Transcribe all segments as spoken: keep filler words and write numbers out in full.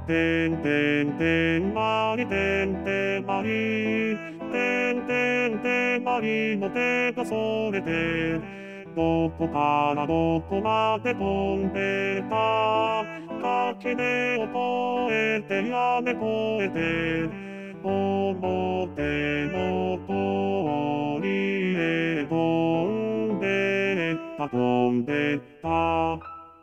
てんてんてんまりてんてんまりてんてんてんまりの手がそれてどこからどこまで飛んでた垣根を越えて屋根越えて表の通りへ飛んでった飛んでった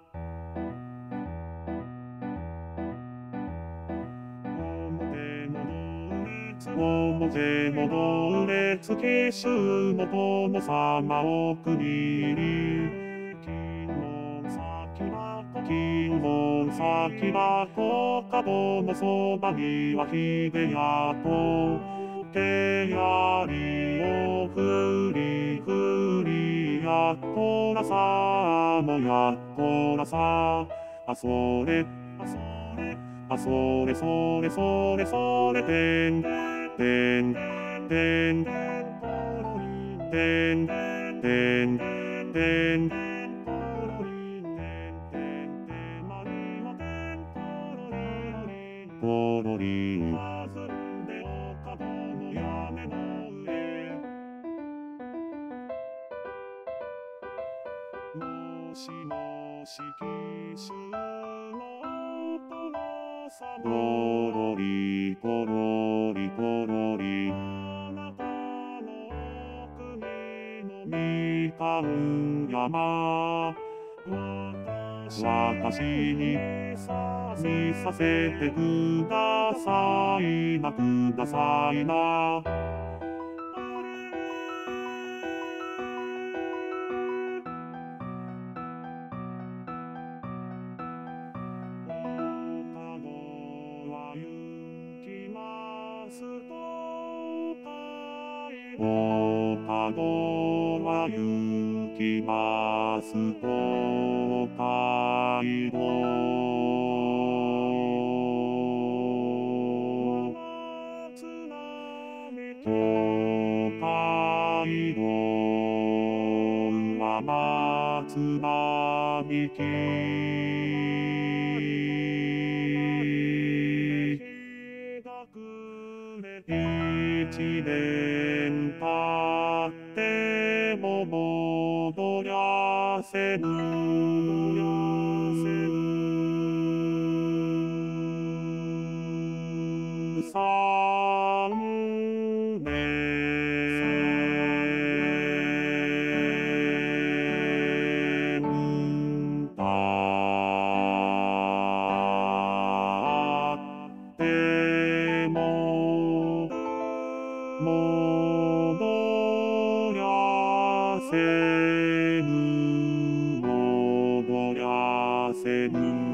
表の道列騎手の殿様を区切り金門先箱金門先箱角のそばには秀屋と手槍を振り振りやっとらさもやっとらさあそれあそれあそれそれそれそれてんてんてんてんてんてんてんポロリン弾んでお角の屋根の上もしもし騎手の殿様ポロリポロリポロリあなたの国のみかん山私に見させてくださいなくださいなおかごは行きますと街道東海道は松並木一年経っても戻らせぬ三年経っても戻らせぬ戻らせぬ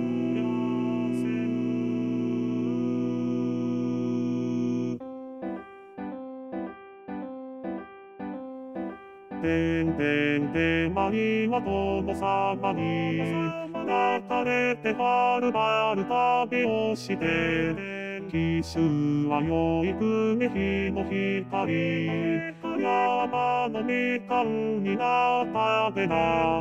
てんてんてんまりは殿様に抱かれてはるばる旅をして騎手は良い国日の光山のみかんになったべな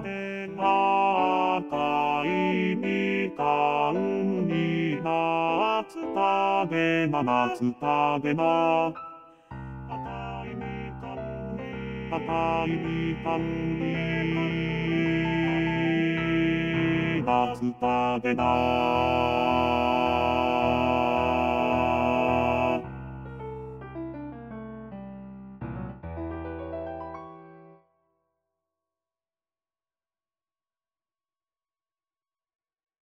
赤いみかんになったべななったべな赤いみかんに赤いみかんになったべな